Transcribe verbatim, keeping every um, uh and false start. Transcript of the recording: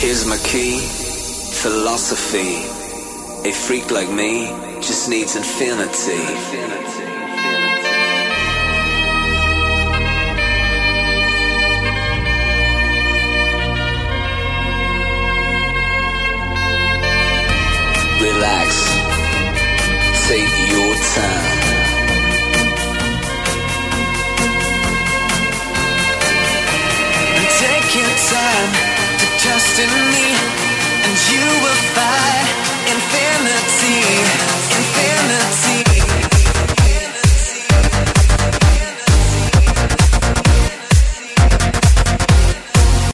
Here's my key, philosophy. A freak like me just needs infinity. Relax, take your time. Take your time to trust in me, and you will find